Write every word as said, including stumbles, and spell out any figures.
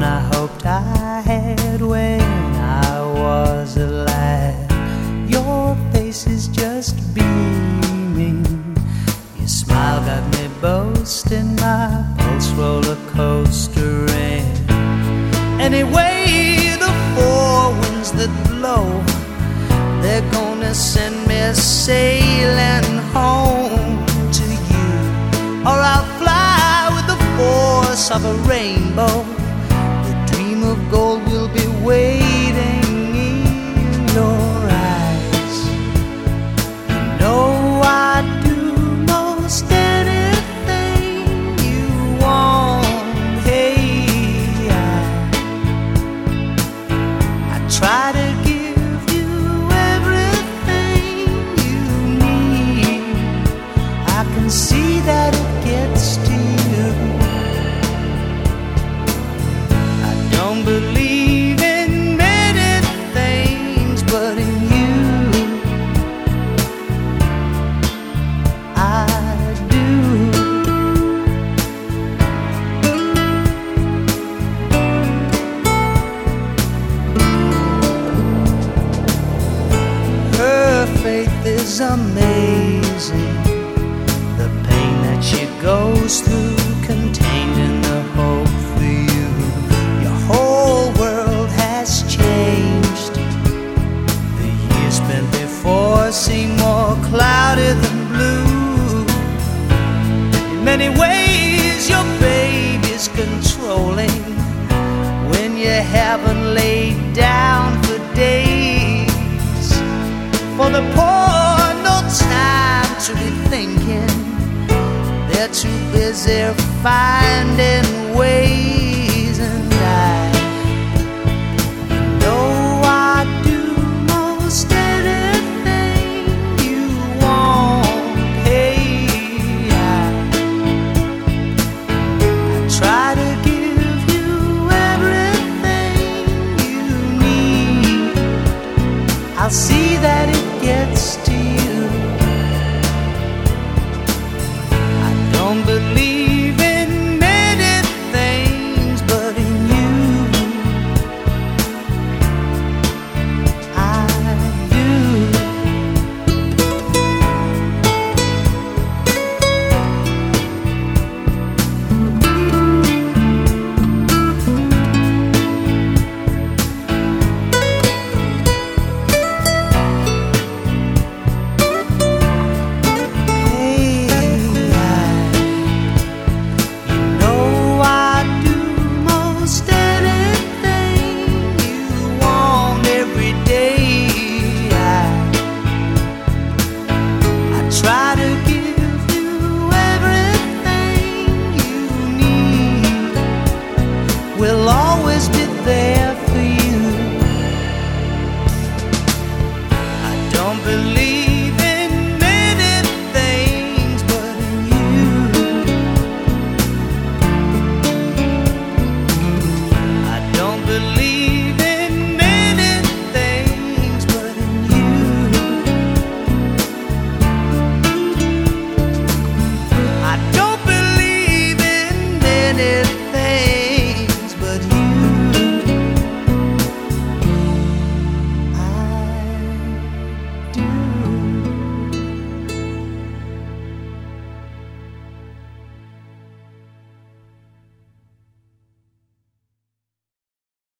one I hoped I had when I was a lad. Your face is just beaming, your smile got me boasting, my pulse roller coastering. Anyway, the four winds that blow, they're gonna send me sailing home to you, or I'll fly with the force of a rainbow. The dream of gold will be waiting in your eyes. You know I'd do most anything you want. Hey, I, I try to give you everything you need. I can see that it gets to you. I don't believe in many things, but in you I do. Her faith is amazing, the pain that she goes through, contained in the hope for you. Your whole world has changed. The years spent before seem more cloudy than blue. In many ways your baby's controlling when you haven't laid down for days. For the poor, no time to be thinking, they're too busy finding ways. And I know I'd do most anything you want. Hey, I, I try to give you everything you need. I'll see that it gets to you. I don't believe in many things, but in you I do. Try to give you everything you need. We'll always be there.